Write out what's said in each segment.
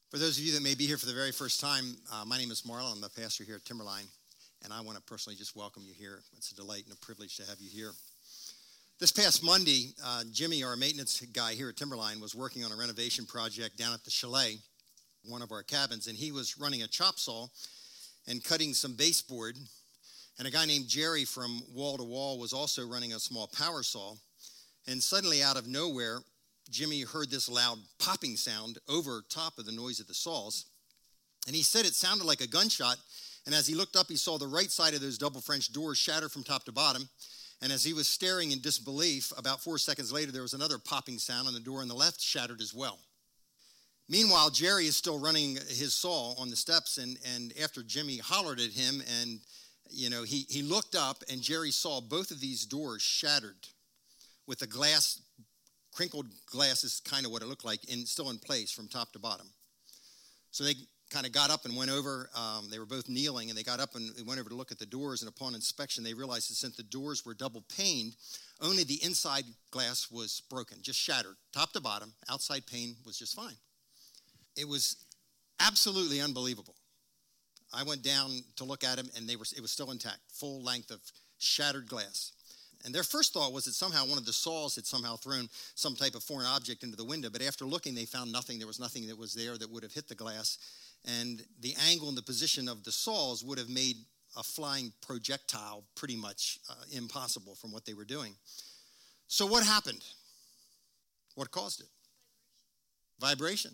For those of you that may be here for the very first time, my name is Marlon. I'm the pastor here at Timberline, and I want to personally just welcome you here. It's a delight and a privilege to have you here. This past Monday, Jimmy, our maintenance guy here at Timberline, was working on a renovation project down at the Chalet, one of our cabins, and he was running a chop saw and cutting some baseboard. And a guy named Jerry from Wall to Wall was also running a small power saw. And suddenly, out of nowhere, Jimmy heard this loud popping sound over top of the noise of the saws. And he said it sounded like a gunshot. And as he looked up, he saw the right side of those double French doors shatter from top to bottom. And as he was staring in disbelief, about 4 seconds later, there was another popping sound, and the door on the left shattered as well. Meanwhile, Jerry is still running his saw on the steps, and after Jimmy hollered at him, and he looked up, and Jerry saw both of these doors shattered with the glass, crinkled glass is kind of what it looked like, and still in place from top to bottom. So they kind of got up and went over. They were both kneeling, and they got up and went over to look at the doors, and upon inspection, they realized that since the doors were double paned, only the inside glass was broken, just shattered, top to bottom. Outside pane was just fine. It was absolutely unbelievable. I went down to look at them, and it was still intact, full length of shattered glass. And their first thought was that somehow one of the saws had somehow thrown some type of foreign object into the window. But after looking, they found nothing. There was nothing that was there that would have hit the glass. And the angle and the position of the saws would have made a flying projectile pretty much impossible from what they were doing. So what happened? What caused it? Vibration.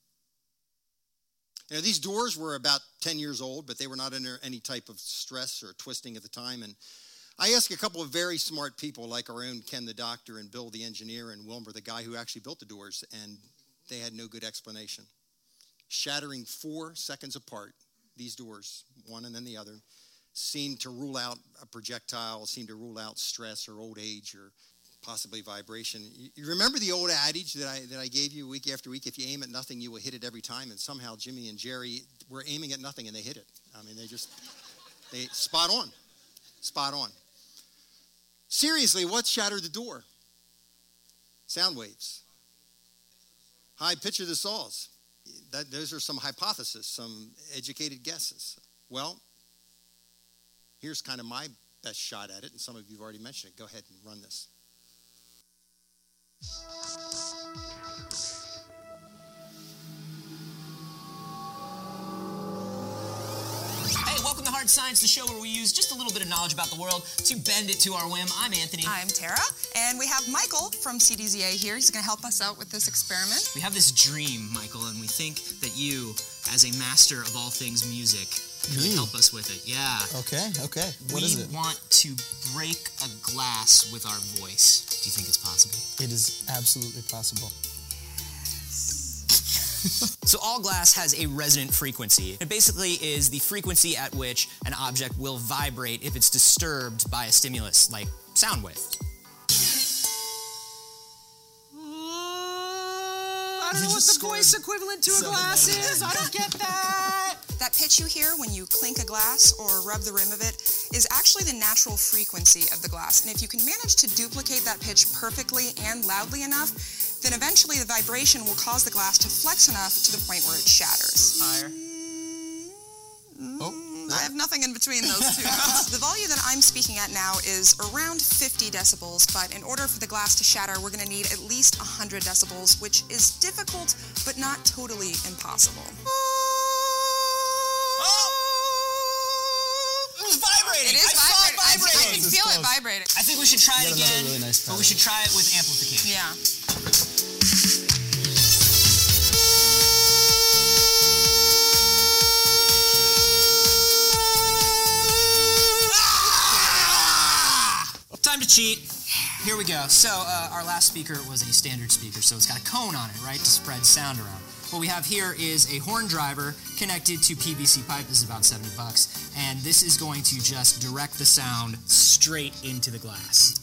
These doors were about 10 years old, but they were not under any type of stress or twisting at the time. And I asked a couple of very smart people like our own Ken the doctor and Bill the engineer and Wilmer the guy who actually built the doors, and they had no good explanation. Shattering 4 seconds apart, these doors, one and then the other, seemed to rule out a projectile, seemed to rule out stress or old age or possibly vibration. You remember the old adage that I gave you week after week? If you aim at nothing, you will hit it every time. And somehow Jimmy and Jerry were aiming at nothing and they hit it. I mean, they spot on. Spot on. Seriously, what shattered the door? Sound waves. High pitch of the saws. Those are some hypotheses, some educated guesses. Well, here's kind of my best shot at it, and some of you have already mentioned it. Go ahead and run this. Welcome to Hard Science, the show where we use just a little bit of knowledge about the world to bend it to our whim. I'm Anthony. I'm Tara, and we have Michael from CDZA here. He's going to help us out with this experiment. We have this dream, Michael, and we think that you, as a master of all things music, could help us with it. Yeah. Okay. What is it? We want to break a glass with our voice. Do you think it's possible? It is absolutely possible. So all glass has a resonant frequency. It basically is the frequency at which an object will vibrate if it's disturbed by a stimulus, like sound wave. I don't know what the voice equivalent to a glass is. I don't get that. That pitch you hear when you clink a glass or rub the rim of it is actually the natural frequency of the glass. And if you can manage to duplicate that pitch perfectly and loudly enough, then eventually the vibration will cause the glass to flex enough to the point where it shatters. Higher. I have nothing in between those two. The volume that I'm speaking at now is around 50 decibels, but in order for the glass to shatter, we're going to need at least 100 decibels, which is difficult, but not totally impossible. It was vibrating! It is vibrating. I can feel it vibrating. I think we should try it again, really nice but we should try it with amplification. Yeah. Time to cheat. Here we go. So our last speaker was a standard speaker, so it's got a cone on it, right, to spread sound around. What we have here is a horn driver connected to PVC pipe. This is about $70, and this is going to just direct the sound straight into the glass.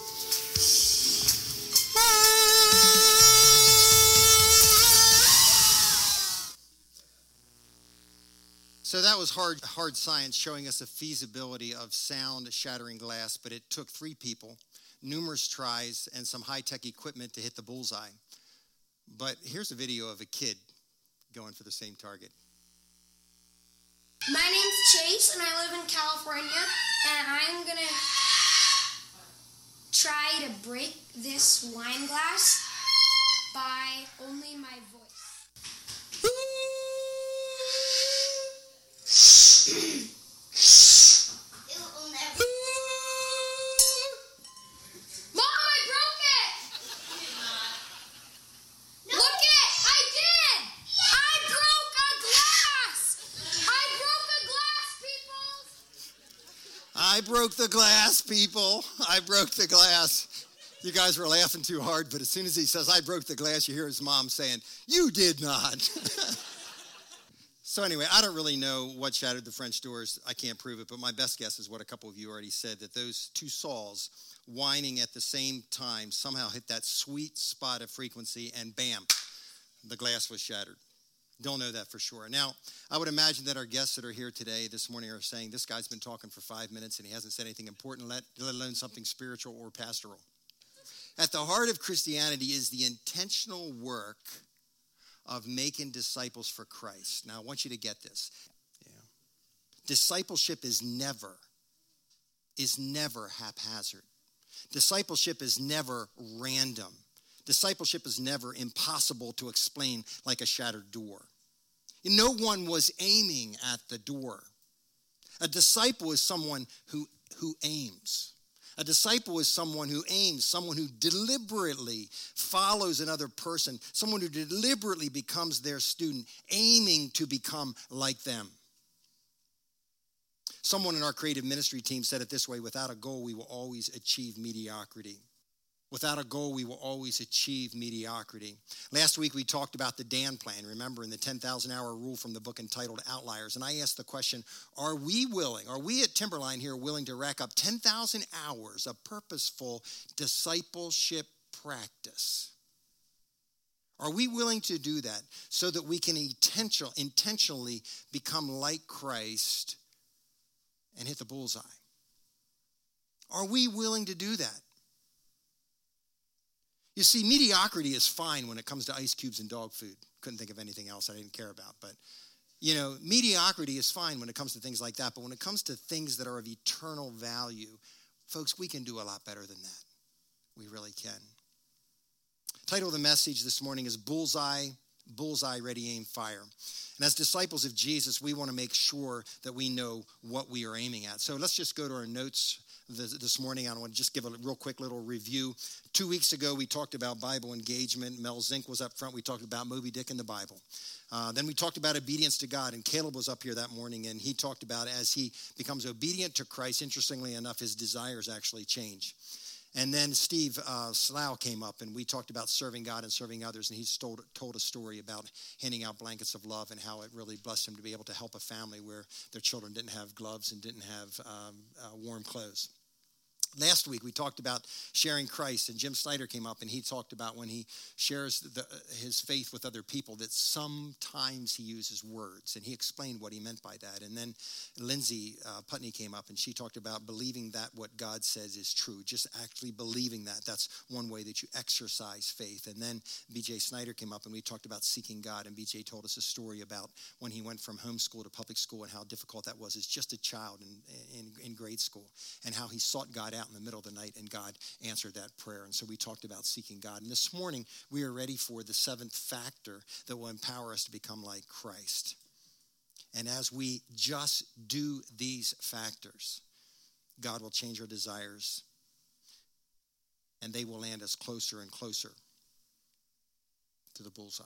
So that was hard science showing us the feasibility of sound shattering glass, but it took 3 people, numerous tries, and some high-tech equipment to hit the bullseye. But here's a video of a kid going for the same target. My name's Chase, and I live in California, and I'm going to try to break this wine glass by only my voice. Mom, I broke it! Look it! I did! I broke a glass! I broke a glass, people! I broke the glass, people. I broke the glass. You guys were laughing too hard, but as soon as he says, I broke the glass, you hear his mom saying, you did not. So anyway, I don't really know what shattered the French doors. I can't prove it, but my best guess is what a couple of you already said, that those two Sauls whining at the same time somehow hit that sweet spot of frequency, and bam, the glass was shattered. Don't know that for sure. Now, I would imagine that our guests that are here today, this morning, are saying, this guy's been talking for 5 minutes and he hasn't said anything important, let alone something spiritual or pastoral. At the heart of Christianity is the intentional work of making disciples for Christ. Now, I want you to get this. Yeah. Discipleship is never haphazard. Discipleship is never random. Discipleship is never impossible to explain like a shattered door. No one was aiming at the door. A disciple is someone who aims. A disciple is someone who aims, someone who deliberately follows another person, someone who deliberately becomes their student, aiming to become like them. Someone in our creative ministry team said it this way: without a goal, we will always achieve mediocrity. Without a goal, we will always achieve mediocrity. Last week, we talked about the Dan plan, remember, in the 10,000-hour rule from the book entitled Outliers. And I asked the question, are we at Timberline here willing to rack up 10,000 hours of purposeful discipleship practice? Are we willing to do that so that we can intentionally become like Christ and hit the bullseye? Are we willing to do that? You see, mediocrity is fine when it comes to ice cubes and dog food. Couldn't think of anything else I didn't care about. But, mediocrity is fine when it comes to things like that. But when it comes to things that are of eternal value, folks, we can do a lot better than that. We really can. The title of the message this morning is Bullseye, Ready, Aim, Fire. And as disciples of Jesus, we want to make sure that we know what we are aiming at. So let's just go to our notes this morning. I want to just give a real quick little review. 2 weeks ago, we talked about Bible engagement. Mel Zink was up front. We talked about Moby Dick and the Bible. Then we talked about obedience to God, and Caleb was up here that morning, and he talked about as he becomes obedient to Christ, interestingly enough, his desires actually change. And then Steve Slough came up, and we talked about serving God and serving others, and he told a story about handing out blankets of love and how it really blessed him to be able to help a family where their children didn't have gloves and didn't have warm clothes. Last week, we talked about sharing Christ, and Jim Snyder came up, and he talked about when he shares his faith with other people, that sometimes he uses words, and he explained what he meant by that. And then Lindsay Putney came up, and she talked about believing that what God says is true, just actually believing that. That's one way that you exercise faith. And then B.J. Snyder came up, and we talked about seeking God, and B.J. told us a story about when he went from homeschool to public school and how difficult that was as just a child in grade school, and how he sought God out in the middle of the night, and God answered that prayer. And so we talked about seeking God. And this morning, we are ready for the seventh factor that will empower us to become like Christ. And as we just do these factors, God will change our desires, and they will land us closer and closer to the bullseye.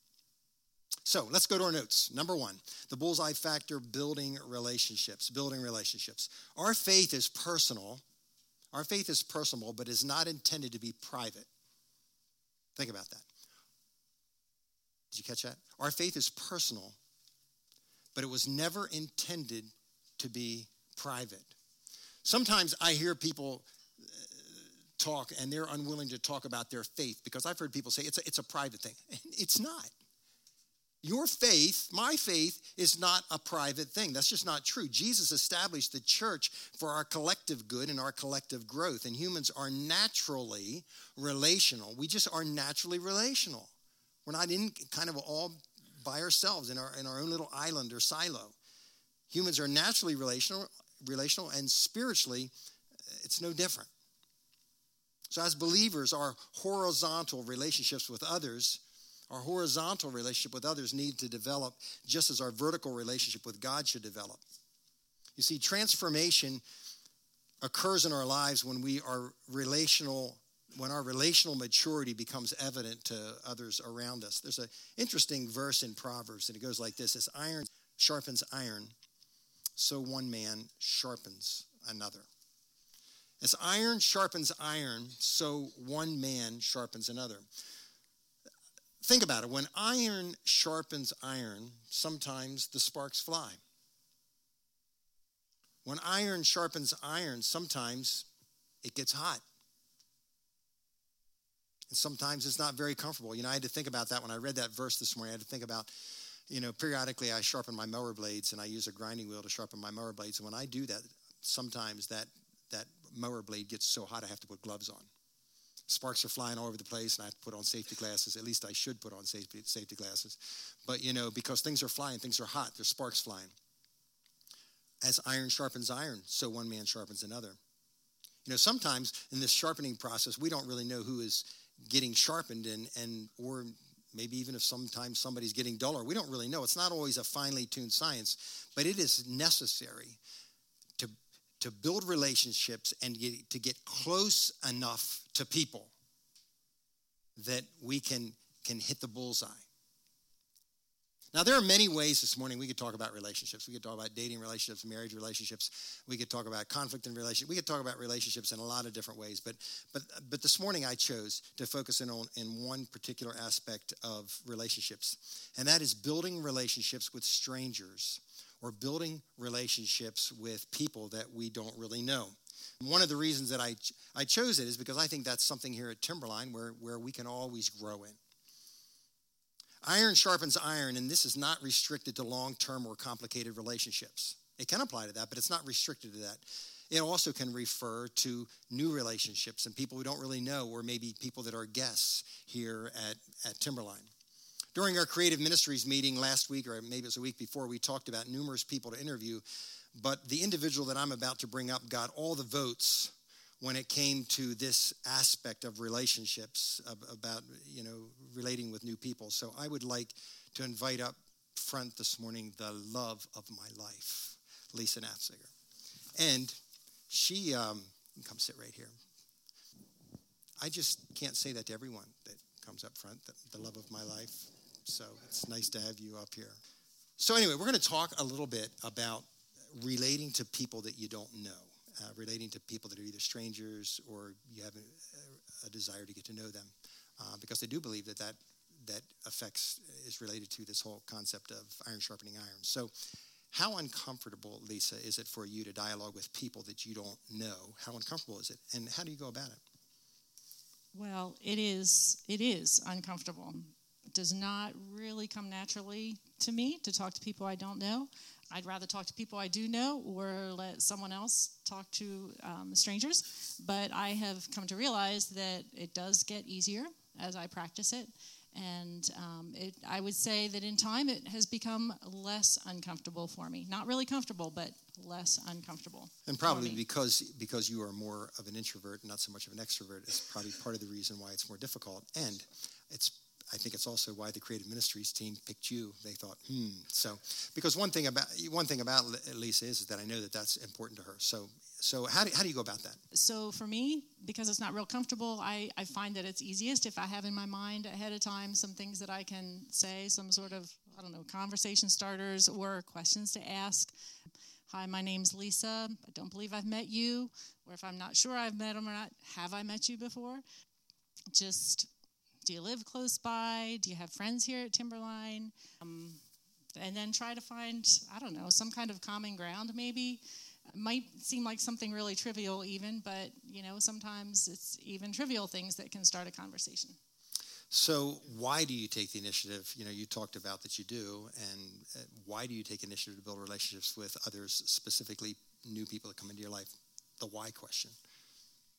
So let's go to our notes. Number one, the bullseye factor, building relationships. Our faith is personal. Our faith is personal, but is not intended to be private. Think about that. Did you catch that? Our faith is personal, but it was never intended to be private. Sometimes I hear people talk, and they're unwilling to talk about their faith, because I've heard people say it's a private thing. It's not. Your faith, my faith, is not a private thing. That's just not true. Jesus established the church for our collective good and our collective growth. And humans are naturally relational. We just are naturally relational. We're not in kind of all by ourselves in our own little island or silo. Humans are naturally relational, and spiritually, it's no different. So as believers, our horizontal relationship with others need to develop just as our vertical relationship with God should develop. You see, transformation occurs in our lives when our relational maturity becomes evident to others around us. There's an interesting verse in Proverbs, and it goes like this: as iron sharpens iron, so one man sharpens another. As iron sharpens iron, so one man sharpens another. Think about it. When iron sharpens iron, sometimes the sparks fly. When iron sharpens iron, sometimes it gets hot. And sometimes it's not very comfortable. I had to think about that when I read that verse this morning. I had to think about, periodically I sharpen my mower blades, and I use a grinding wheel to sharpen my mower blades. And when I do that, sometimes that mower blade gets so hot I have to put gloves on. Sparks are flying all over the place, and I have to put on safety glasses. At least I should put on safety glasses. But, because things are flying, things are hot, there's sparks flying. As iron sharpens iron, so one man sharpens another. Sometimes in this sharpening process, we don't really know who is getting sharpened, or maybe even if sometimes somebody's getting duller. We don't really know. It's not always a finely tuned science, but it is necessary to build relationships and to get close enough to people that we can hit the bullseye. Now, there are many ways this morning we could talk about relationships. We could talk about dating relationships, marriage relationships. We could talk about conflict in relationships. We could talk about relationships in a lot of different ways. But this morning I chose to focus in one particular aspect of relationships, and that is building relationships with strangers, or building relationships with people that we don't really know. One of the reasons that I chose it is because I think that's something here at Timberline where we can always grow in. Iron sharpens iron, and this is not restricted to long-term or complicated relationships. It can apply to that, but it's not restricted to that. It also can refer to new relationships and people we don't really know, or maybe people that are guests here at Timberline. During our creative ministries meeting last week, or maybe it was a week before, we talked about numerous people to interview, but the individual that I'm about to bring up got all the votes when it came to this aspect of relationships, about relating with new people. So I would like to invite up front this morning the love of my life, Lisa Nafziger. And she, come sit right here. I just can't say that to everyone that comes up front, the love of my life. So it's nice to have you up here. So anyway, we're going to talk a little bit about relating to people that you don't know. Relating to people that are either strangers or you have a desire to get to know them, because I do believe that is related to this whole concept of iron sharpening iron. So how uncomfortable, Lisa, is it for you to dialogue with people that you don't know? How uncomfortable is it, and how do you go about it? Well, it is uncomfortable. It does not really come naturally to me to talk to people I don't know. I'd rather talk to people I do know or let someone else talk to strangers. But I have come to realize that it does get easier as I practice it. And I would say that in time it has become less uncomfortable for me. Not really comfortable, but less uncomfortable. And probably because you are more of an introvert and not so much of an extrovert, it's probably part of the reason why it's more difficult. And I think it's also why the Creative Ministries team picked you. They thought, So, because one thing about Lisa is that I know that that's important to her. So how do you go about that? So for me, because it's not real comfortable, I find that it's easiest if I have in my mind ahead of time some things that I can say, some sort of, conversation starters or questions to ask. Hi, my name's Lisa. I don't believe I've met you. Or if I'm not sure I've met them or not, have I met you before? Just... do you live close by? Do you have friends here at Timberline? And then try to find, some kind of common ground maybe. It might seem like something really trivial even, but, sometimes it's even trivial things that can start a conversation. So why do you take the initiative? You talked about that you do, and why do you take initiative to build relationships with others, specifically new people that come into your life? The why question.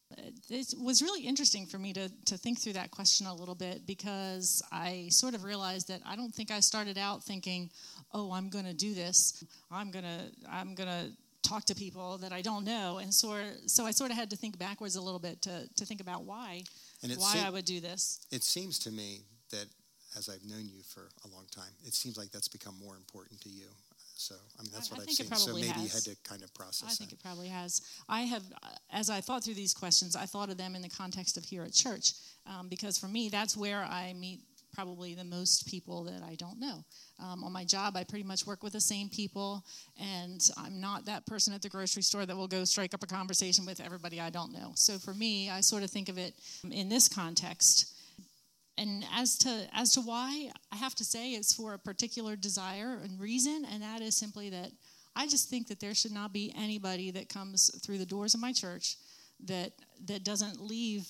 It was really interesting for me to think through that question a little bit, because I sort of realized that I don't think I started out thinking, oh, I'm going to do this. I'm going to talk to people that I don't know. And so I sort of had to think backwards a little bit to think about why I would do this. It seems to me that, as I've known you for a long time, it seems like that's become more important to you. So, that's what I've seen. So maybe you had to kind of process that. I think it probably has. I have, as I thought through these questions, I thought of them in the context of here at church, because for me, that's where I meet probably the most people that I don't know. On my job, I pretty much work with the same people, and I'm not that person at the grocery store that will go strike up a conversation with everybody I don't know. So for me, I sort of think of it in this context. And as to why, I have to say it's for a particular desire and reason, and that is simply that I just think that there should not be anybody that comes through the doors of my church that doesn't leave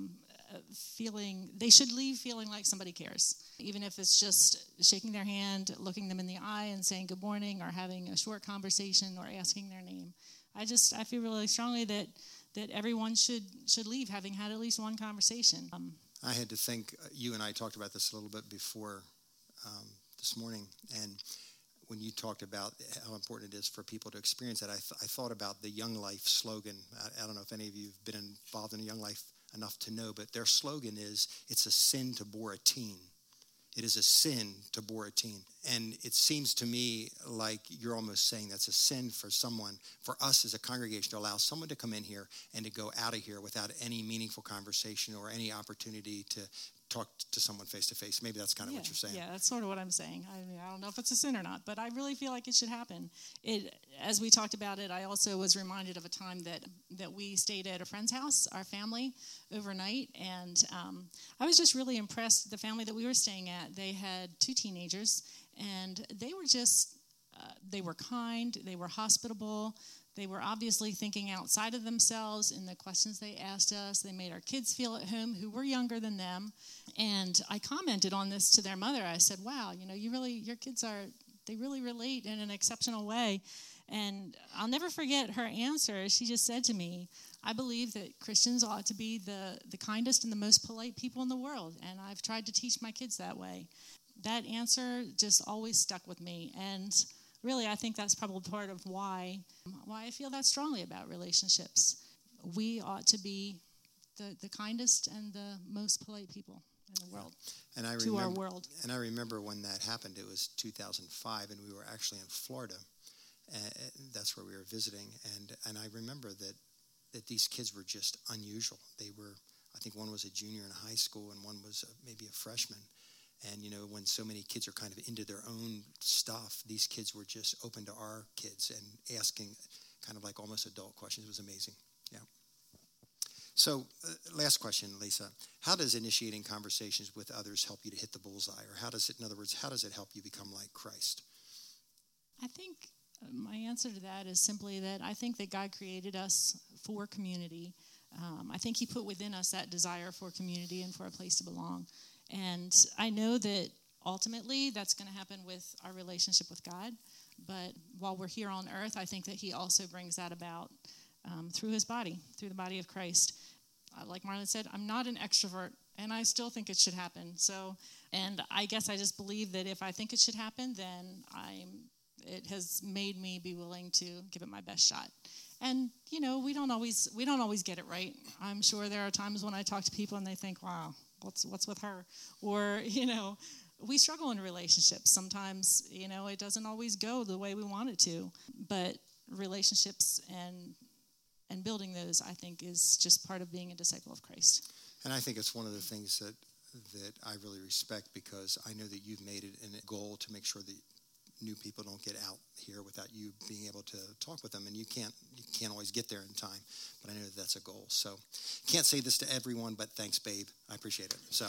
they should leave feeling like somebody cares, even if it's just shaking their hand, looking them in the eye and saying good morning, or having a short conversation, or asking their name. I feel really strongly that everyone should leave having had at least one conversation. I had to think, you and I talked about this a little bit before this morning, and when you talked about how important it is for people to experience that, I thought about the Young Life slogan. I don't know if any of you have been involved in Young Life enough to know, but their slogan is, it's a sin to bore a teen. It is a sin to bore a teen. And it seems to me like you're almost saying that's a sin for us as a congregation, to allow someone to come in here and to go out of here without any meaningful conversation or any opportunity to talk to someone face to face. Maybe that's kind of what you're saying. Yeah, that's sort of what I'm saying. I don't know if it's a sin or not, but I really feel like it should happen. As we talked about it, I also was reminded of a time that we stayed at a friend's house, our family, overnight, and I was just really impressed. The family that we were staying at, they had 2 teenagers, and they were just, they were kind, they were hospitable. They were obviously thinking outside of themselves in the questions they asked us. They made our kids feel at home who were younger than them. And I commented on this to their mother. I said, wow, your kids they really relate in an exceptional way. And I'll never forget her answer. She just said to me, I believe that Christians ought to be the kindest and the most polite people in the world. And I've tried to teach my kids that way. That answer just always stuck with me. And really, I think that's probably part of why I feel that strongly about relationships. We ought to be the kindest and the most polite people in the world, our world. And I remember when that happened, it was 2005, and we were actually in Florida. That's where we were visiting. And I remember that these kids were just unusual. They were, I think one was a junior in high school, and one was maybe a freshman. And, when so many kids are kind of into their own stuff, these kids were just open to our kids and asking kind of like almost adult questions. It was amazing. Yeah. So last question, Lisa. How does initiating conversations with others help you to hit the bullseye? Or how does it help you become like Christ? I think my answer to that is simply that I think that God created us for community. I think he put within us that desire for community and for a place to belong. And I know that ultimately that's going to happen with our relationship with God. But while we're here on earth, I think that he also brings that about through his body, through the body of Christ. Like Marlon said, I'm not an extrovert, and I still think it should happen. And I guess I just believe that if I think it should happen, then it has made me be willing to give it my best shot. And, we don't always get it right. I'm sure there are times when I talk to people and they think, wow, what's with her? Or, we struggle in relationships. Sometimes, it doesn't always go the way we want it to. But relationships and building those, I think, is just part of being a disciple of Christ. And I think it's one of the things that I really respect, because I know that you've made it a goal to make sure that new people don't get out here without you being able to talk with them, and you can't always get there in time, but I know that's a goal. So can't say this to everyone, but thanks, babe. I appreciate it. So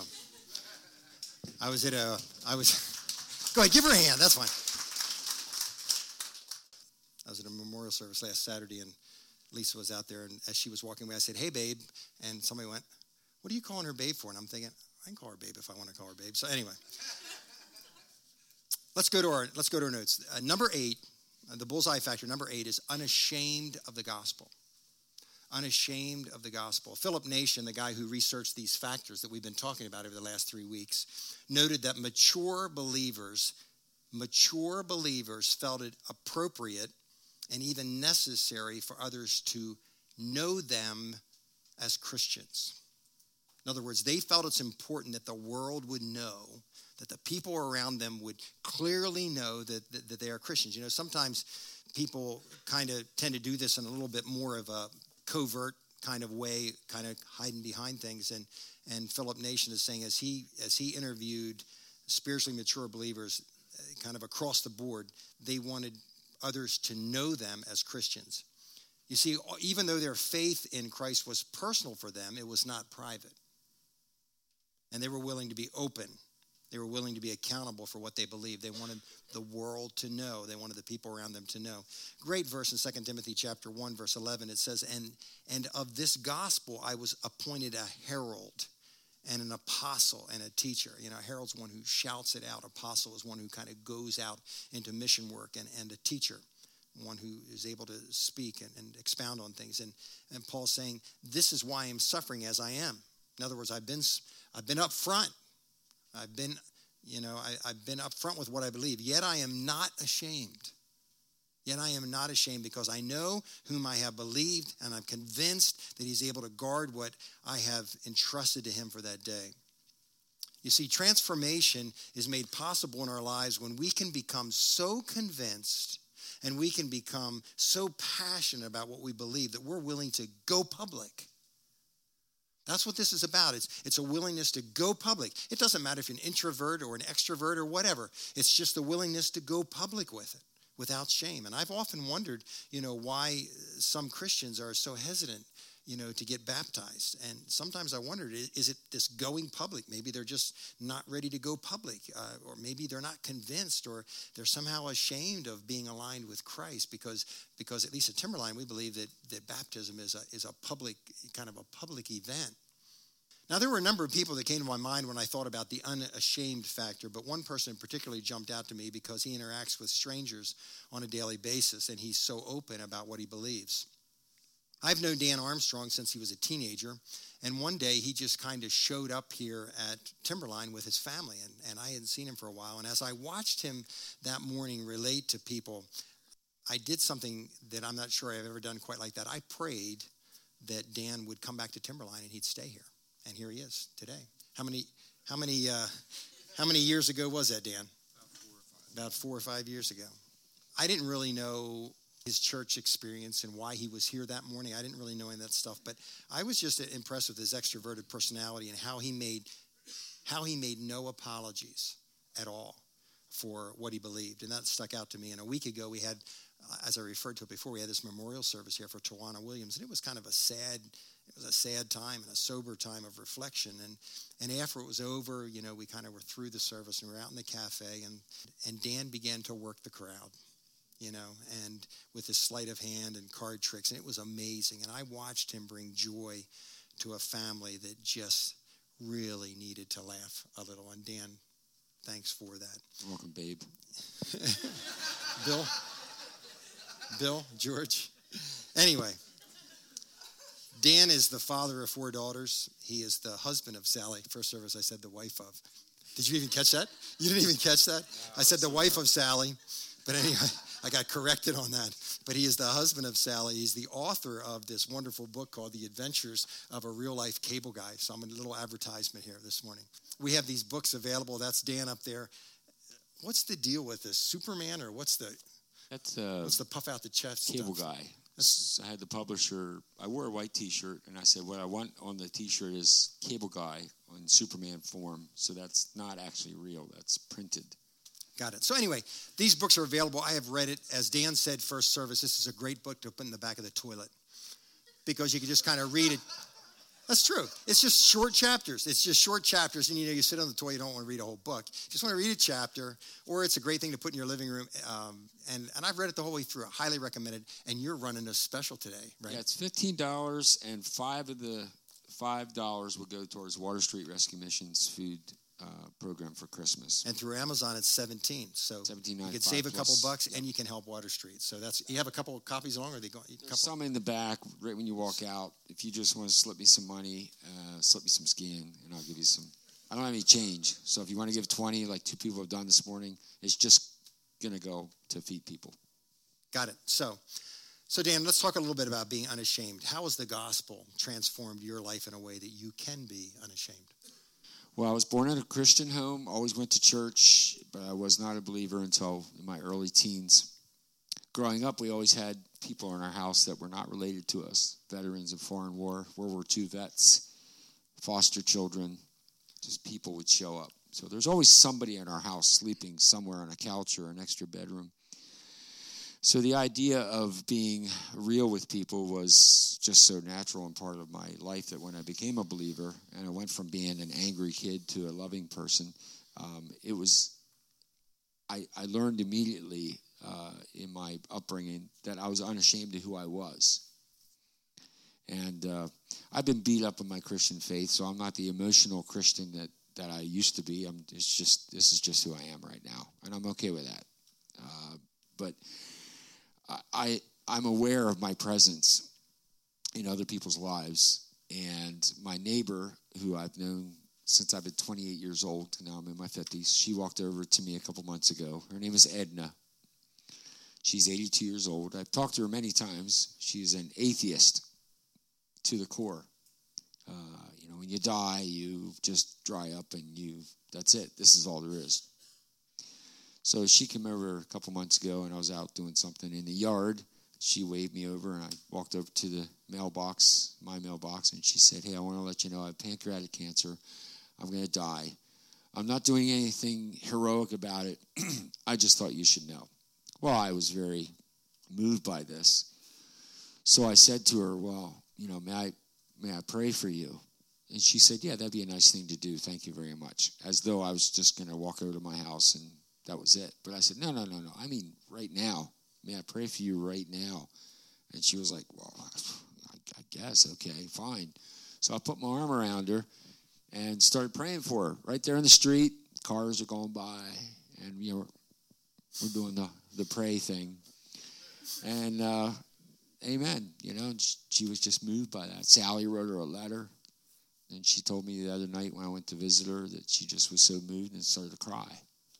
go ahead, give her a hand. That's fine. I was at a memorial service last Saturday, and Lisa was out there, and as she was walking away, I said, hey, babe, and somebody went, what are you calling her babe for? And I'm thinking, I can call her babe if I want to call her babe. So anyway. Let's go to our notes. Number 8, the bullseye factor, number 8 is unashamed of the gospel. unashamed of the gospel. Philip Nation, the guy who researched these factors that we've been talking about over the last 3 weeks, noted that mature believers felt it appropriate and even necessary for others to know them as Christians. In other words, they felt it's important that the world would know, that the people around them would clearly know that they are Christians. You know, sometimes people kind of tend to do this in a little bit more of a covert kind of way, kind of hiding behind things. And Philip Nation is saying, as he interviewed spiritually mature believers kind of across the board, they wanted others to know them as Christians. You see, even though their faith in Christ was personal for them, it was not private. And they were willing to be open. They were willing to be accountable for what they believed. They wanted the world to know. They wanted the people around them to know. Great verse in 2 Timothy chapter 1, verse 11. It says, and of this gospel I was appointed a herald and an apostle and a teacher. You know, a herald's one who shouts it out. Apostle is one who kind of goes out into mission work, and a teacher, one who is able to speak and expound on things. And Paul's saying, this is why I'm suffering as I am. In other words, I've been up front. I've been up front with what I believe. Yet I am not ashamed. Yet I am not ashamed, because I know whom I have believed, and I'm convinced that he's able to guard what I have entrusted to him for that day. You see, transformation is made possible in our lives when we can become so convinced and we can become so passionate about what we believe that we're willing to go public. That's what this is about. It's a willingness to go public. It doesn't matter if you're an introvert or an extrovert or whatever. It's just the willingness to go public with it without shame. And I've often wondered, why some Christians are so hesitant, to get baptized. And sometimes I wondered, is it this going public? Maybe they're just not ready to go public, or maybe they're not convinced, or they're somehow ashamed of being aligned with Christ, because at least at Timberline, we believe that baptism is a public, kind of a public event. Now, there were a number of people that came to my mind when I thought about the unashamed factor, but one person particularly jumped out to me because he interacts with strangers on a daily basis, and he's so open about what he believes. I've known Dan Armstrong since he was a teenager, and one day he just kind of showed up here at Timberline with his family, and I hadn't seen him for a while. And as I watched him that morning relate to people, I did something that I'm not sure I've ever done quite like that. I prayed that Dan would come back to Timberline and he'd stay here. And here he is today. How many years ago was that, Dan? About 4 or 5 years ago. I didn't really know his church experience and why he was here that morning. I didn't really know any of that stuff, but I was just impressed with his extroverted personality and how he made no apologies at all for what he believed, and that stuck out to me. And a week ago, we had, as I referred to it before, we had this memorial service here for Tawana Williams, and it was kind of a sad time and a sober time of reflection. And after it was over, we kind of were through the service and we were out in the cafe, and Dan began to work the crowd, and with his sleight of hand and card tricks, and it was amazing. And I watched him bring joy to a family that just really needed to laugh a little. And Dan, thanks for that. You're welcome, babe. Bill, George. Anyway, Dan is the father of 4 daughters. He is the husband of Sally. First service, I said the wife of. Did you even catch that? You didn't even catch that? I said the wife of Sally. But anyway, I got corrected on that. But he is the husband of Sally. He's the author of this wonderful book called The Adventures of a Real-Life Cable Guy. So I'm a little advertisement here this morning. We have these books available. That's Dan up there. What's the deal with this? Superman, or what's the puff out the chest Cable stuff? Guy. I had the publisher. I wore a white T-shirt, and I said, what I want on the T-shirt is Cable Guy on Superman form. So that's not actually real. That's printed. Got it. So anyway, these books are available. I have read it. As Dan said, first service, this is a great book to put in the back of the toilet because you can just kind of read it. That's true. It's just short chapters. And you sit on the toilet, you don't want to read a whole book. You just want to read a chapter, or it's a great thing to put in your living room. And I've read it the whole way through. I highly recommend it. And you're running a special today, right? Yeah, it's $15, and $5 of the $5 will go towards Water Street Rescue Mission's food program for Christmas. And through Amazon, it's $17. So you can save a couple bucks, and you can help Water Street. So you have a couple of copies along, or they go? There's some in the back right when you walk out. If you just want to slip me some money, slip me some skin, and I'll give you some. I don't have any change, so if you want to give 20, like 2 people have done this morning, it's just going to go to feed people. Got it. So Dan, let's talk a little bit about being unashamed. How has the gospel transformed your life in a way that you can be unashamed? Well, I was born in a Christian home, always went to church, but I was not a believer until in my early teens. Growing up, we always had people in our house that were not related to us, veterans of foreign war, World War II vets, foster children, just people would show up. So there's always somebody in our house sleeping somewhere on a couch or an extra bedroom. So the idea of being real with people was just so natural and part of my life that when I became a believer and I went from being an angry kid to a loving person, I learned immediately in my upbringing that I was unashamed of who I was. And I've been beat up in my Christian faith, so I'm not the emotional Christian that I used to be. This is just who I am right now, and I'm okay with that. But I'm aware of my presence in other people's lives, and my neighbor, who I've known since I've been 28 years old, now I'm in my 50s, she walked over to me a couple months ago. Her name is Edna. She's 82 years old. I've talked to her many times. She's an atheist to the core. When you die, you just dry up and that's it. This is all there is. So she came over a couple months ago, and I was out doing something in the yard. She waved me over, and I walked over to the mailbox, my mailbox, and she said, "Hey, I want to let you know I have pancreatic cancer. I'm going to die. I'm not doing anything heroic about it. I just thought you should know." Well, I was very moved by this. So I said to her, "Well, may I pray for you?" And she said, "Yeah, that'd be a nice thing to do. Thank you very much." As though I was just going to walk over to my house and that was it. But I said, no. I mean, right now. May I pray for you right now? And she was like, "Well, I guess. Okay, fine." So I put my arm around her and started praying for her. Right there in the street, cars are going by, and we're doing the pray thing. And amen. And she was just moved by that. Sally wrote her a letter, and she told me the other night when I went to visit her that she just was so moved and started to cry.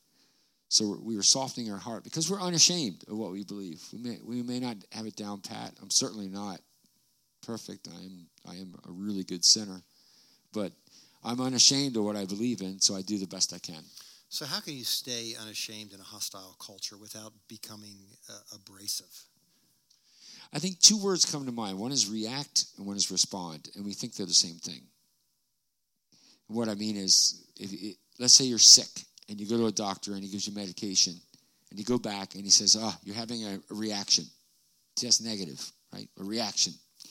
So we were softening our heart because we're unashamed of what we believe. We may not have it down pat. I'm certainly not perfect. I am a really good sinner, but I'm unashamed of what I believe in, so I do the best I can. So how can you stay unashamed in a hostile culture without becoming abrasive? I think 2 words come to mind. One is react and one is respond, and we think they're the same thing. What I mean is, let's say you're sick, and you go to a doctor, and he gives you medication, and you go back, and he says, you're having a reaction. That's negative, right? A reaction.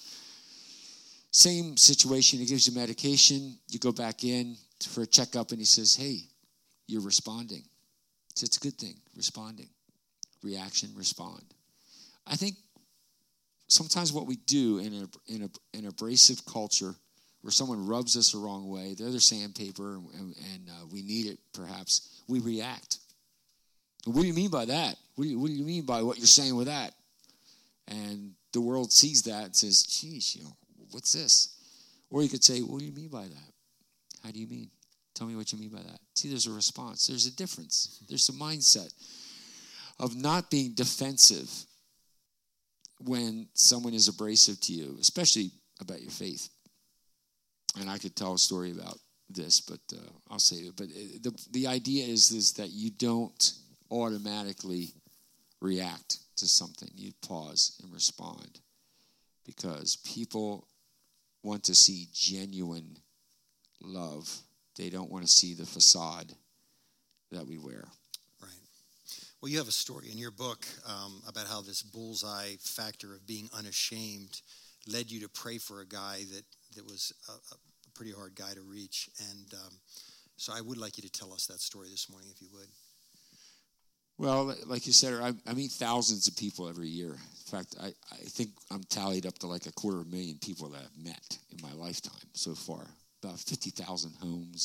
Same situation, he gives you medication, you go back in for a checkup, and he says, hey, you're responding. So it's a good thing, responding. Reaction, respond. I think sometimes what we do in an abrasive culture where someone rubs us the wrong way, they're the sandpaper, and we need it, perhaps, we react. What do you mean by that? What do you mean by what you're saying with that? And the world sees that and says, geez, what's this? Or you could say, what do you mean by that? How do you mean? Tell me what you mean by that. See, there's a response. There's a difference. There's a mindset of not being defensive when someone is abrasive to you, especially about your faith. And I could tell a story about this, but I'll save it. But the idea is that you don't automatically react to something. You pause and respond because people want to see genuine love. They don't want to see the facade that we wear. Right. Well, you have a story in your book about how this bullseye factor of being unashamed led you to pray for a guy that was a pretty hard guy to reach. And so I would like you to tell us that story this morning, if you would. Well, like you said, I meet thousands of people every year. In fact, I think I'm tallied up to like 250,000 people that I've met in my lifetime so far. About 50,000 homes and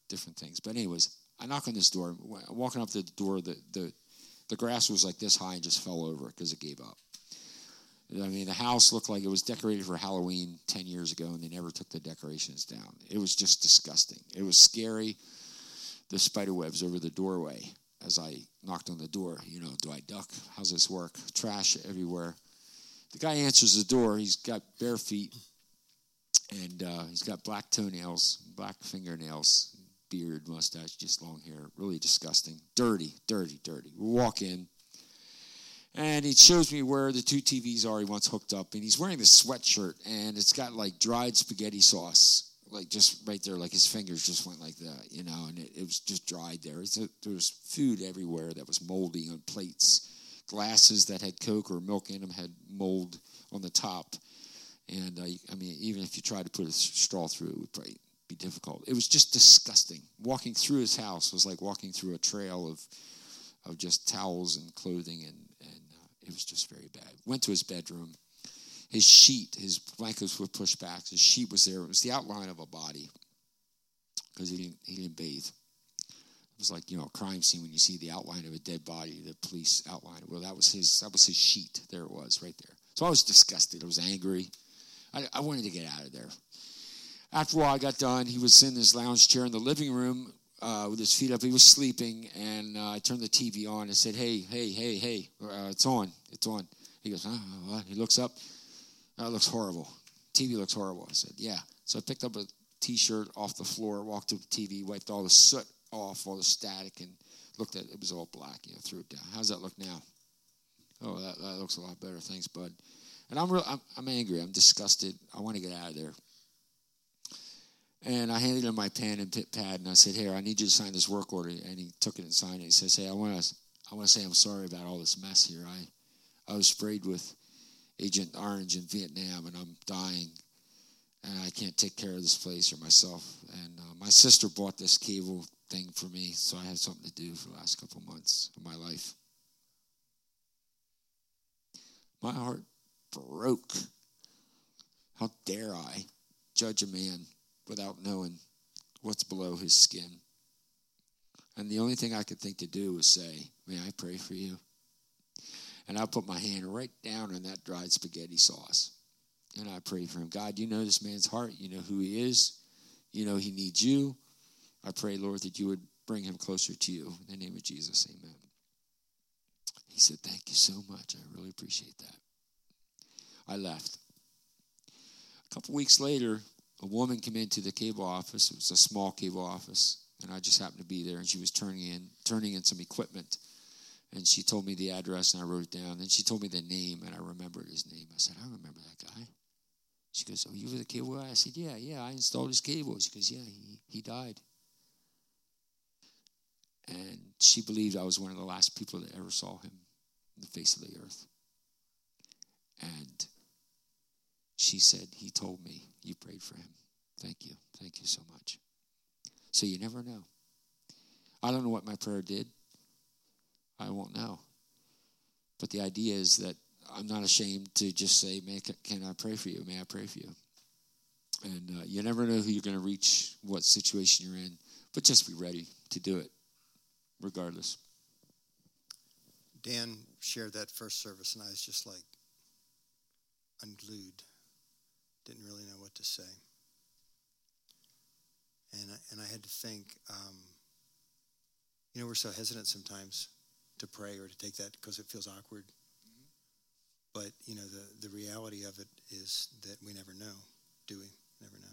different things. But anyways, I knock on this door. Walking up to the door, the grass was like this high and just fell over because it gave up. I mean, the house looked like it was decorated for Halloween 10 years ago, and they never took the decorations down. It was just disgusting. It was scary. The spider webs over the doorway as I knocked on the door. You know, do I duck? How's this work? Trash everywhere. The guy answers the door. He's got bare feet, and he's got black toenails, black fingernails, beard, mustache, just long hair. Really disgusting. Dirty, dirty, dirty. We walk in. And he shows me where the 2 TVs are he wants hooked up. And he's wearing this sweatshirt, and it's got, like, dried spaghetti sauce, like, just right there, like his fingers just went like that, you know, and it was just dried there. There was food everywhere that was moldy on plates. Glasses that had Coke or milk in them had mold on the top. And, I mean, even if you tried to put a straw through it, would probably be difficult. It was just disgusting. Walking through his house was like walking through a trail of just towels and clothing, and it was just very bad. Went to his bedroom. His sheet, his blankets were pushed back. His sheet was there. It was the outline of a body because he didn't bathe. It was like, you know, a crime scene when you see the outline of a dead body, the police outline. Well, that was his sheet. There it was, right there. So I was disgusted. I was angry. I wanted to get out of there. After a while, I got done. He was in his lounge chair in the living room with his feet up. He was sleeping, and I turned the TV on and said, hey, it's on. It's on. He goes, what? He looks up. It looks horrible. TV looks horrible. I said, yeah. So I picked up a T-shirt off the floor, walked to the TV, wiped all the soot off, all the static, and looked at it. It was all black. You know, threw it down. How's that look now? Oh, that looks a lot better. Thanks, bud. And I'm angry. I'm disgusted. I want to get out of there. And I handed him my pen and pad, and I said, "Here, I need you to sign this work order." And he took it and signed it. He says, "Hey, I want to say I'm sorry about all this mess here. I was sprayed with Agent Orange in Vietnam, and I'm dying, and I can't take care of this place or myself. And my sister bought this cable thing for me, so I had something to do for the last couple months of my life." My heart broke. How dare I judge a man without knowing what's below his skin? And the only thing I could think to do was say, "May I pray for you?" And I put my hand right down on that dried spaghetti sauce. And I prayed for him. God, you know this man's heart. You know who he is. You know he needs you. I pray, Lord, that you would bring him closer to you. In the name of Jesus, amen. He said, "Thank you so much. I really appreciate that." I left. A couple weeks later, a woman came into the cable office. It was a small cable office, and I just happened to be there, and she was turning in some equipment. And she told me the address, and I wrote it down. Then she told me the name, and I remembered his name. I said, "I remember that guy." She goes, "Oh, you were the cable guy?" I said, yeah, I installed his cable. She goes, "Yeah, he died." And she believed I was one of the last people that ever saw him on the face of the earth. And she said, "He told me you prayed for him. Thank you. Thank you so much." So you never know. I don't know what my prayer did. I won't know. But the idea is that I'm not ashamed to just say, "Can I pray for you? May I pray for you?" And you never know who you're going to reach, what situation you're in. But just be ready to do it, regardless. Dan shared that first service, and I was just like unglued. Didn't really know what to say. And I had to think, we're so hesitant sometimes to pray or to take that because it feels awkward. Mm-hmm. But, the reality of it is that we never know, do we? Never know.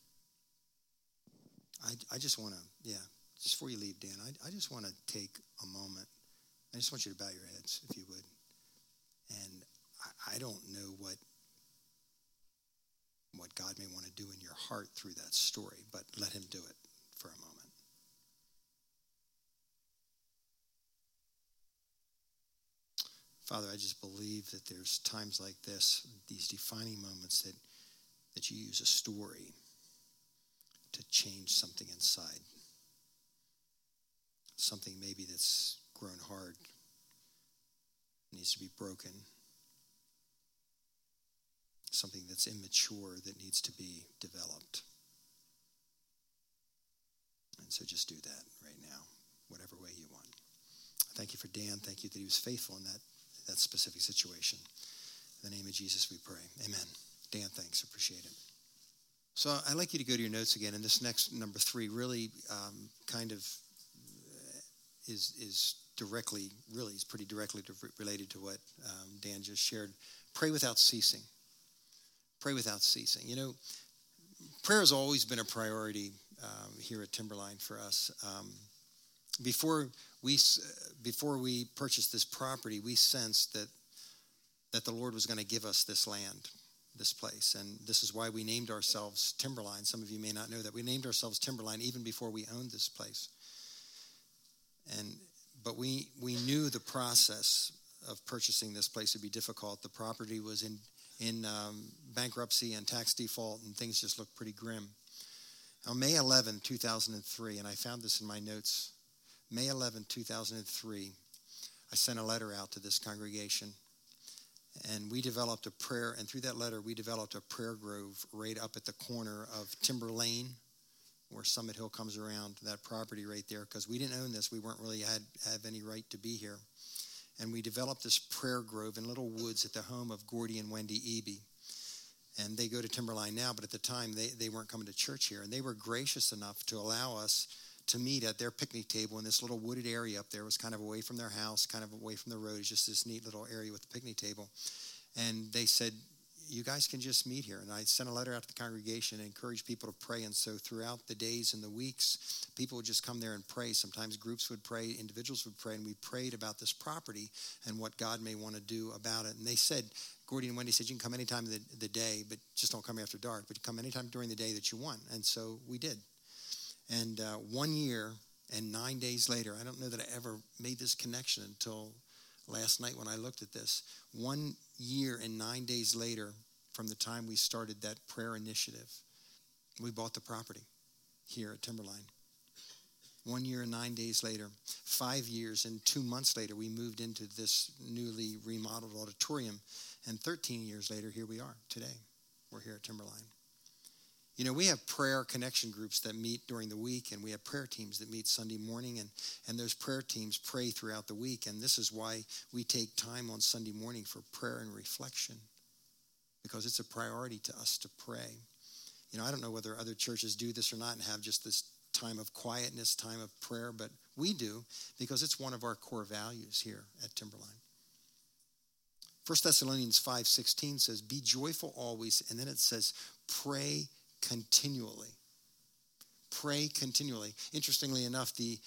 Right. I just want to, just before you leave, Dan, I just want to take a moment. I just want you to bow your heads, if you would. And I don't know what God may want to do in your heart through that story, but let him do it for a moment. Father, I just believe that there's times like this, these defining moments that you use a story to change something inside. Something maybe that's grown hard, needs to be broken. Something that's immature that needs to be developed. And so just do that right now, whatever way you want. Thank you for Dan. Thank you that he was faithful in that specific situation. In the name of Jesus we pray. Amen. Dan, thanks. Appreciate it. So I'd like you to go to your notes again. And this next number 3 really kind of is directly, really is pretty directly related to what Dan just shared. Pray without ceasing. Pray without ceasing. You know, prayer has always been a priority here at Timberline for us. Before we purchased this property, we sensed that the Lord was going to give us this land, this place. And this is why we named ourselves Timberline. Some of you may not know that. We named ourselves Timberline even before we owned this place. But we knew the process of purchasing this place would be difficult. The property was in bankruptcy and tax default, and things just looked pretty grim. On May 11, 2003, and I found this in my notes, May 11, 2003, I sent a letter out to this congregation, and we developed a prayer, and through that letter, we developed a prayer grove right up at the corner of Timber Lane, where Summit Hill comes around, that property right there, because we didn't own this. We weren't really have any right to be here. And we developed this prayer grove in Little Woods at the home of Gordy and Wendy Eby. And they go to Timberline now, but at the time, they weren't coming to church here. And they were gracious enough to allow us to meet at their picnic table in this little wooded area up there. It was kind of away from their house, kind of away from the road. It's just this neat little area with the picnic table. And they said, you guys can just meet here. And I sent a letter out to the congregation and encouraged people to pray. And so throughout the days and the weeks, people would just come there and pray. Sometimes groups would pray, individuals would pray, and we prayed about this property and what God may want to do about it. And they said, Gordy and Wendy said, you can come anytime of the day, but just don't come after dark. But you come anytime during the day that you want. And so we did. And 1 year and 9 days later, I don't know that I ever made this connection until last night when I looked at this. 1 year and 9 days later, from the time we started that prayer initiative, we bought the property here at Timberline. 1 year and 9 days later, 5 years and 2 months later, we moved into this newly remodeled auditorium. And 13 years later, here we are today. We're here at Timberline. You know, we have prayer connection groups that meet during the week, and we have prayer teams that meet Sunday morning, and those prayer teams pray throughout the week. And this is why we take time on Sunday morning for prayer and reflection, because it's a priority to us to pray. You know, I don't know whether other churches do this or not and have just this time of quietness, time of prayer, but we do because it's one of our core values here at Timberline. 1 Thessalonians 5:16 says, be joyful always, and then it says, pray continually. Pray continually. Interestingly enough, the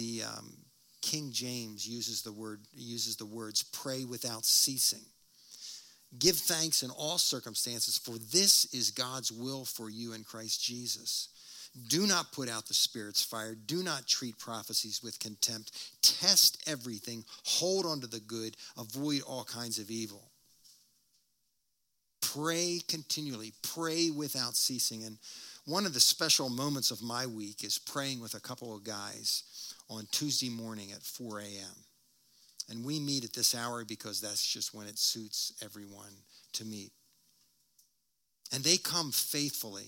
King James uses the words pray without ceasing. Give thanks in all circumstances, for this is God's will for you in Christ Jesus. Do not put out the Spirit's fire. Do not treat prophecies with contempt. Test everything. Hold on to the good. Avoid all kinds of evil. Pray continually. Pray without ceasing. And one of the special moments of my week is praying with a couple of guys on Tuesday morning at 4 a.m. And we meet at this hour because that's just when it suits everyone to meet. And they come faithfully.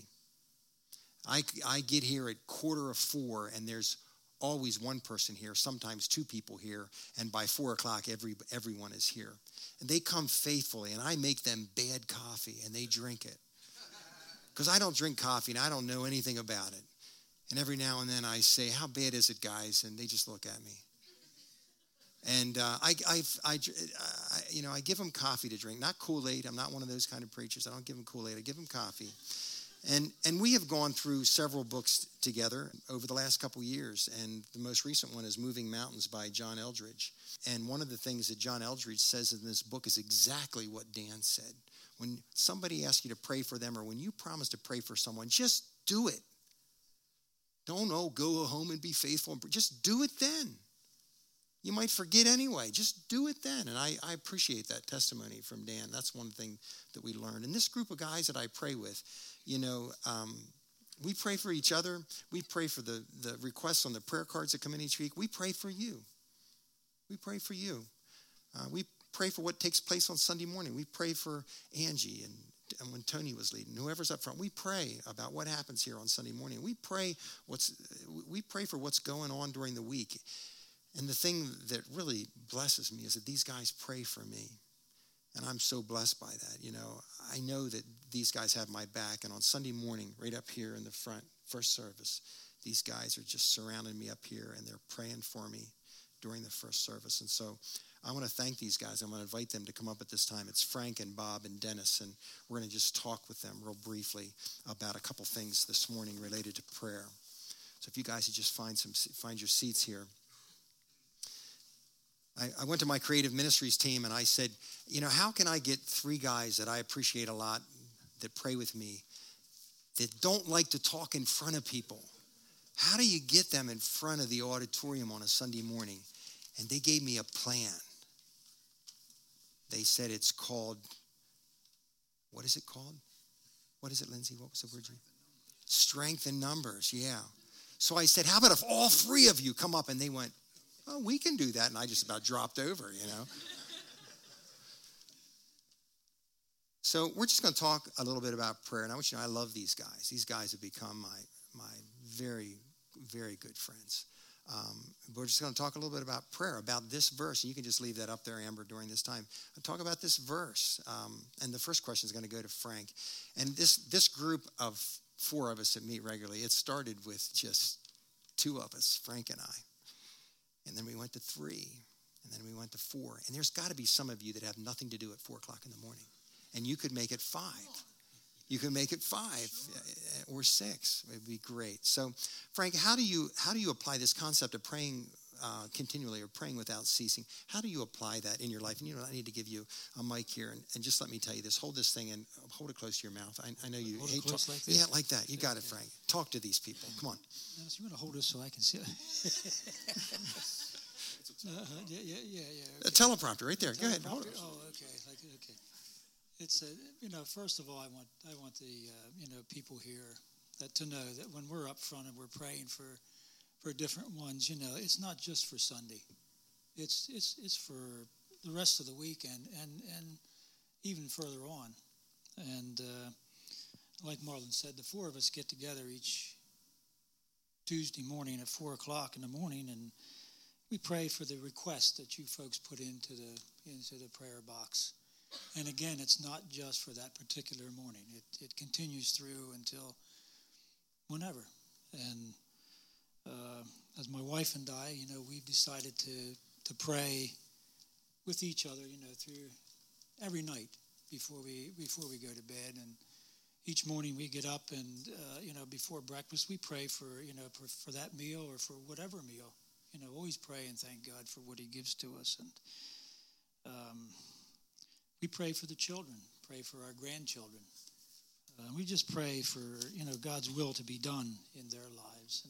I get here at 3:45, and there's always one person here, sometimes two people here, and by 4 o'clock, everyone is here. And they come faithfully, and I make them bad coffee, and they drink it. Because I don't drink coffee, and I don't know anything about it. And every now and then I say, how bad is it, guys? And they just look at me. And I give them coffee to drink, not Kool-Aid. I'm not one of those kind of preachers. I don't give them Kool-Aid. I give them coffee. And we have gone through several books together over the last couple years, and the most recent one is Moving Mountains by John Eldredge. And one of the things that John Eldredge says in this book is exactly what Dan said. When somebody asks you to pray for them, or when you promise to pray for someone, just do it. Don't go home and be faithful. Just do it then. You might forget anyway. Just do it then. And I appreciate that testimony from Dan. That's one thing that we learned. And this group of guys that I pray with, we pray for each other. We pray for the requests on the prayer cards that come in each week. We pray for you. We pray for you. We pray for what takes place on Sunday morning. We pray for Angie and when Tony was leading, whoever's up front, we pray about what happens here on Sunday morning. We pray for what's going on during the week. And the thing that really blesses me is that these guys pray for me. And I'm so blessed by that. You know, I know that these guys have my back. And on Sunday morning, right up here in the front, first service, these guys are just surrounding me up here, and they're praying for me during the first service. And so I want to thank these guys. I'm going to invite them to come up at this time. It's Frank and Bob and Dennis, and we're going to just talk with them real briefly about a couple things this morning related to prayer. So if you guys would just find your seats here. I went to my creative ministries team and I said, you know, how can I get 3 guys that I appreciate a lot that pray with me that don't like to talk in front of people? How do you get them in front of the auditorium on a Sunday morning? And they gave me a plan. They said it's called, what is it called? What is it, Lindsay? What was the word? Strength in numbers, yeah. So I said, how about if all 3 of you come up? And they went, oh, we can do that. And I just about dropped over, you know. So we're just going to talk a little bit about prayer. And I want you to know I love these guys. These guys have become my very, very good friends. We're just going to talk a little bit about prayer, about this verse. And you can just leave that up there, Amber, during this time. I'll talk about this verse. And the first question is going to go to Frank. And this group of 4 of us that meet regularly, it started with just 2 of us, Frank and I. And then we went to 3, and then we went to 4. And there's got to be some of you that have nothing to do at 4 o'clock in the morning. And you could make it 5. You can make it 5 or 6. It'd be great. So, Frank, how do you apply this concept of praying continually or praying without ceasing? How do you apply that in your life? And you know, I need to give you a mic here, and just let me tell you this. Hold this thing and hold it close to your mouth. I know you hate talk. Like this? Yeah, like that. You got it, Frank. Talk to these people. Come on. No, so you want to hold this so I can see it? Yeah. Okay. A teleprompter right there. Go ahead. Hold it. Oh, okay. Okay. It's first of all, I want the people here to know that when we're up front and we're praying for different ones, you know, it's not just for Sunday. It's for the rest of the week and even further on. And like Marlon said, the 4 of us get together each Tuesday morning at 4 o'clock in the morning, and we pray for the requests that you folks put into the prayer box. And again, it's not just for that particular morning. It continues through until whenever. And as my wife and I, you know, we've decided to pray with each other, you know, through every night before we go to bed. And each morning we get up and you know, before breakfast we pray for, you know, for that meal or for whatever meal. You know, always pray and thank God for what He gives to us. And we pray for the children, pray for our grandchildren. We just pray for, you know, God's will to be done in their lives.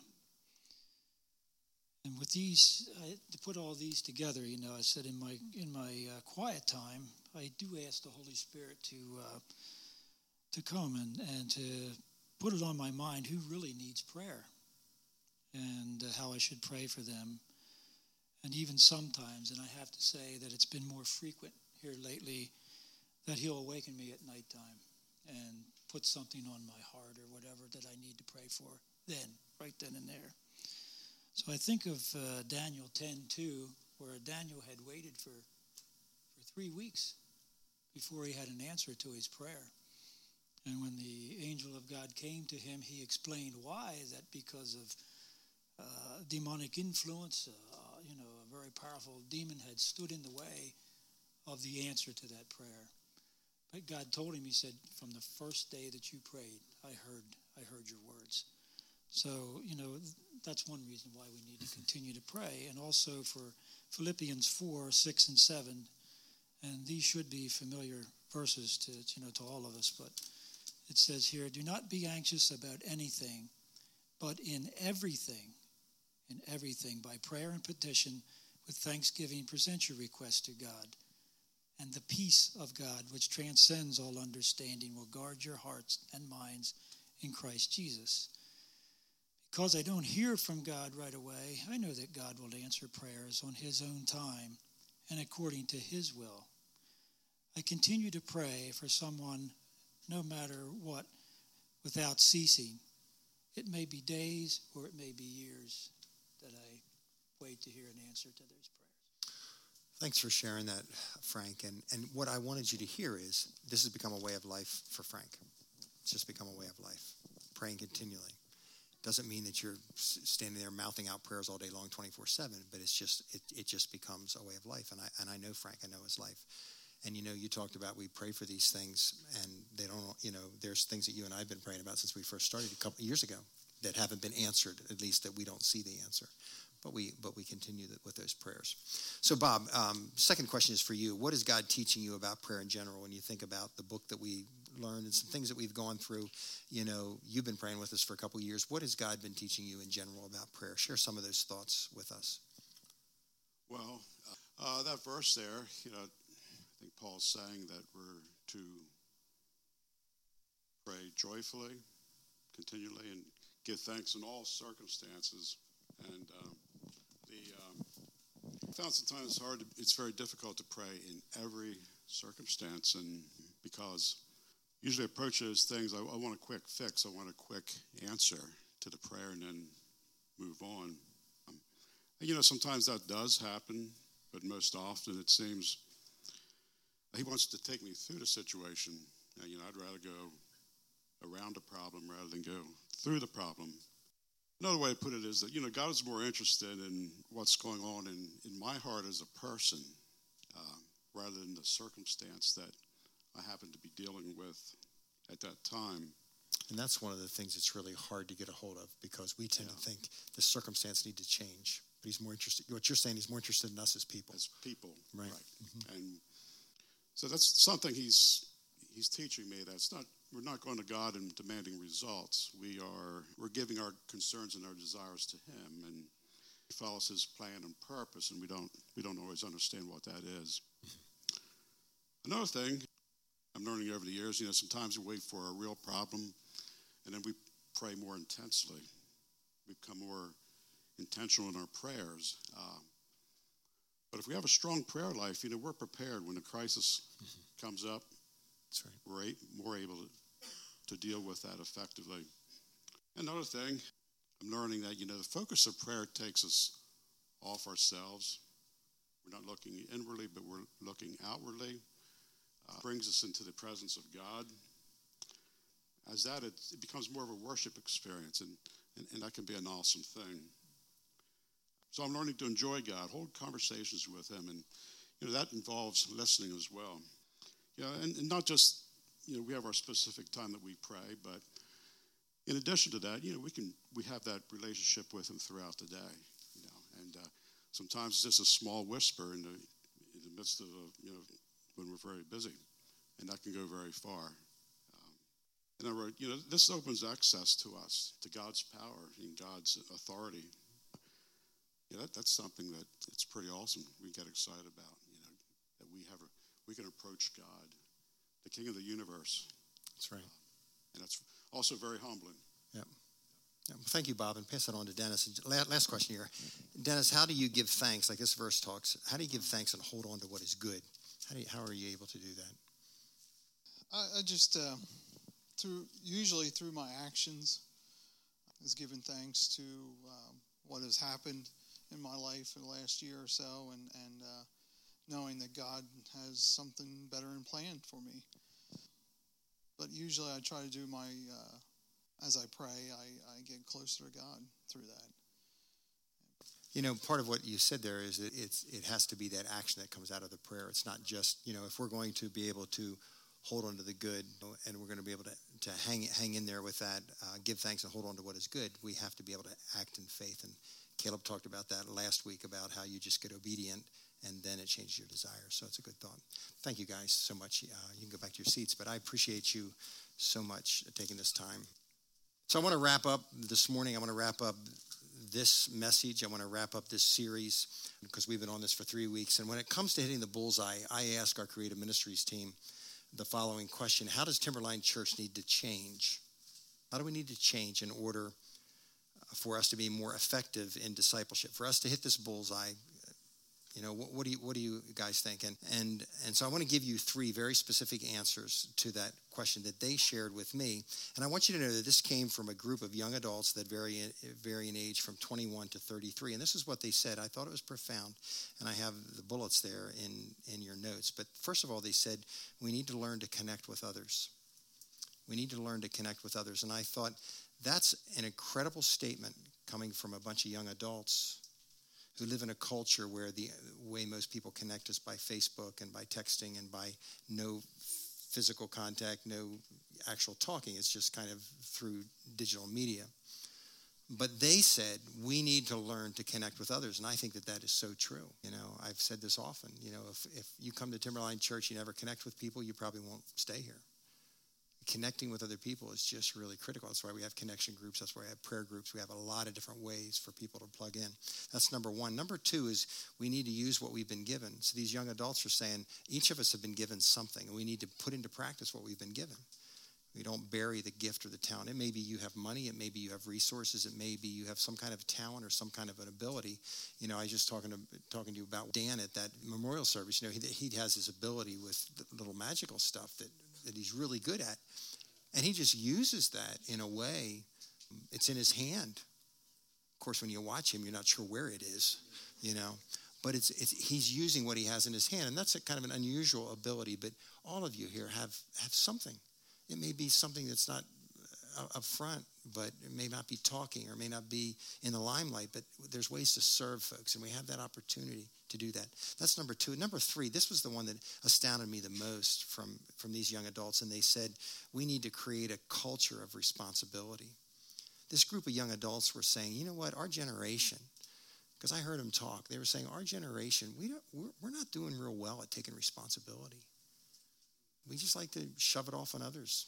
And with these, to put all these together, you know, I said in my quiet time, I do ask the Holy Spirit to come and to put it on my mind who really needs prayer and how I should pray for them. And even sometimes, and I have to say that it's been more frequent here lately, that He'll awaken me at nighttime and put something on my heart or whatever that I need to pray for right then and there. So I think of Daniel 10:2, where Daniel had waited for 3 weeks before he had an answer to his prayer. And when the angel of God came to him, he explained why, that because of demonic influence, you know, a very powerful demon had stood in the way of the answer to that prayer. But God told him, He said, from the first day that you prayed, I heard your words. So, you know, that's one reason why we need to continue to pray. And also for Philippians 4:6 and 7. And these should be familiar verses to all of us. But it says here, do not be anxious about anything, but in everything, by prayer and petition, with thanksgiving, present your requests to God. And the peace of God, which transcends all understanding, will guard your hearts and minds in Christ Jesus. Because I don't hear from God right away, I know that God will answer prayers on His own time and according to His will. I continue to pray for someone no matter what, without ceasing. It may be days or it may be years that I wait to hear an answer to those prayers. Thanks for sharing that, Frank. And what I wanted you to hear is this has become a way of life for Frank. It's just become a way of life, praying continually. Doesn't mean that you're standing there mouthing out prayers all day long, 24/7, but it just becomes a way of life. And I know Frank, I know his life. And you talked about we pray for these things, and they don't, there's things that you and I have been praying about since we first started a couple of years ago that haven't been answered, at least that we don't see the answer. But we continue with those prayers. So, Bob, second question is for you. What is God teaching you about prayer in general when you think about the book that we learned and some things that we've gone through? You've been praying with us for a couple of years. What has God been teaching you in general about prayer? Share some of those thoughts with us. Well, that verse there, I think Paul's saying that we're to pray joyfully, continually, and give thanks in all circumstances. And I found sometimes it's very difficult to pray in every circumstance, and because usually I approach those things, I want a quick fix, I want a quick answer to the prayer and then move on. Sometimes that does happen, but most often it seems he wants to take me through the situation. I'd rather go around the problem rather than go through the problem. Another way to put it is that, God is more interested in what's going on in my heart as a person rather than the circumstance that I happen to be dealing with at that time. And that's one of the things that's really hard to get a hold of, because we tend to think the circumstance need to change. But he's more interested, what you're saying, he's more interested in us as people. As people, right. Mm-hmm. And so that's something he's teaching me. We're not going to God and demanding results. We're giving our concerns and our desires to him, and he follows his plan and purpose, and we don't always understand what that is. Another thing I'm learning over the years, sometimes we wait for a real problem, and then we pray more intensely. We become more intentional in our prayers. But if we have a strong prayer life, we're prepared when a crisis comes up. That's right. We're more able to deal with that effectively. Another thing, I'm learning that, the focus of prayer takes us off ourselves. We're not looking inwardly, but we're looking outwardly. Brings us into the presence of God. As that, it becomes more of a worship experience, and that can be an awesome thing. So I'm learning to enjoy God, hold conversations with him, and that involves listening as well. And not just, we have our specific time that we pray, but in addition to that, we have that relationship with him throughout the day, and sometimes it's just a small whisper in the midst of when we're very busy, and that can go very far. And I wrote, this opens access to us, to God's power and God's authority. That's something that it's pretty awesome. We get excited about, that we can approach God, the King of the universe. That's right. And that's also very humbling. Yeah. Well, thank you, Bob, and pass that on to Dennis. Last question here. Dennis, how do you give thanks, like this verse talks, how do you give thanks and hold on to what is good? How are you able to do that? I just, usually through my actions, is giving thanks to what has happened in my life for the last year or so, and knowing that God has something better in plan for me. But usually I try to do as I pray, I get closer to God through that. Part of what you said there is that it has to be that action that comes out of the prayer. It's not just, if we're going to be able to hold on to the good, and we're going to be able to hang in there with that, give thanks and hold on to what is good, we have to be able to act in faith. And Caleb talked about that last week, about how you just get obedient and then it changes your desire. So it's a good thought. Thank you guys so much. You can go back to your seats, but I appreciate you so much taking this time. So I want to wrap up this morning. I want to wrap up this message. I want to wrap up this series because we've been on this for 3 weeks. And when it comes to hitting the bullseye, I ask our Creative Ministries team the following question: how does Timberline Church need to change? How do we need to change in order for us to be more effective in discipleship? For us to hit this bullseye, What do you guys think? And so I want to give you 3 very specific answers to that question that they shared with me. And I want you to know that this came from a group of young adults that vary in age from 21 to 33. And this is what they said. I thought it was profound. And I have the bullets there in your notes. But first of all, they said, we need to learn to connect with others. We need to learn to connect with others. And I thought that's an incredible statement coming from a bunch of young adults who live in a culture where the way most people connect is by Facebook and by texting and by no physical contact, no actual talking. It's just kind of through digital media. But they said, we need to learn to connect with others. And I think that is so true. I've said this often. If you come to Timberline Church, you never connect with people, you probably won't stay here. Connecting with other people is just really critical. That's why we have connection groups. That's why we have prayer groups. We have a lot of different ways for people to plug in. That's number 1. Number 2 is we need to use what we've been given. So these young adults are saying each of us have been given something, and we need to put into practice what we've been given. We don't bury the gift or the talent. It may be you have money. It may be you have resources. It may be you have some kind of talent or some kind of an ability. I was just talking to you about Dan at that memorial service. He has his ability with the little magical stuff that he's really good at. And he just uses that in a way, it's in his hand. Of course, when you watch him, you're not sure where it is, But he's using what he has in his hand. And that's a kind of an unusual ability. But all of you here have something. It may be something that's not up front, but it may not be talking or may not be in the limelight, but there's ways to serve folks, and we have that opportunity to do that. That's number 2. Number 3, this was the one that astounded me the most from these young adults, and they said, we need to create a culture of responsibility. This group of young adults were saying, you know what, our generation, because I heard them talk, they were saying, our generation, we're not doing real well at taking responsibility. We just like to shove it off on others.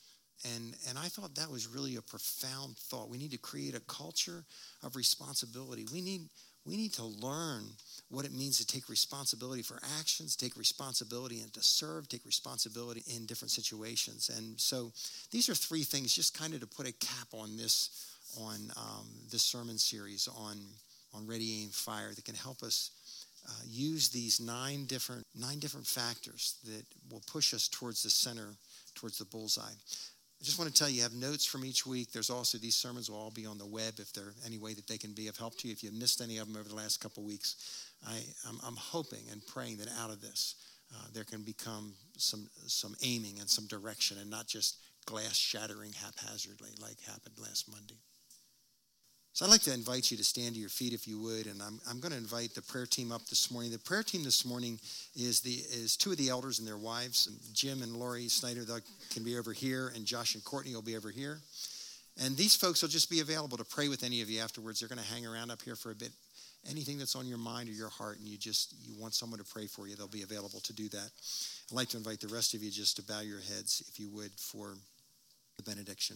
And I thought that was really a profound thought. We need to create a culture of responsibility. We need to learn what it means to take responsibility for actions, take responsibility and to serve, take responsibility in different situations. And so these are 3 things just kind of to put a cap on this sermon series on Ready, Aim, Fire that can help us use these 9 different factors that will push us towards the center, towards the bullseye. I just want to tell you, you have notes from each week. There's also, these sermons will all be on the web if there any way that they can be of help to you. If you missed any of them over the last couple of weeks, I'm hoping and praying that out of this, there can become some aiming and some direction and not just glass shattering haphazardly like happened last Monday. So I'd like to invite you to stand to your feet if you would, and I'm going to invite the prayer team up this morning. The prayer team this morning is 2 of the elders and their wives. Jim and Lori Snyder can be over here, and Josh and Courtney will be over here. And these folks will just be available to pray with any of you afterwards. They're going to hang around up here for a bit. Anything that's on your mind or your heart and you want someone to pray for you, they'll be available to do that. I'd like to invite the rest of you just to bow your heads, if you would, for the benediction.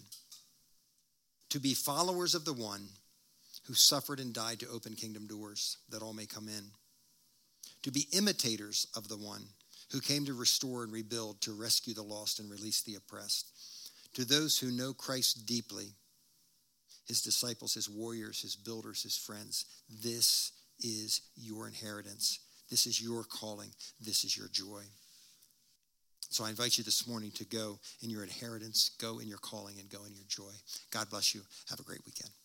To be followers of the one who suffered and died to open kingdom doors that all may come in. To be imitators of the one who came to restore and rebuild, to rescue the lost and release the oppressed. To those who know Christ deeply, his disciples, his warriors, his builders, his friends, this is your inheritance. This is your calling. This is your joy. So I invite you this morning to go in your inheritance, go in your calling, and go in your joy. God bless you. Have a great weekend.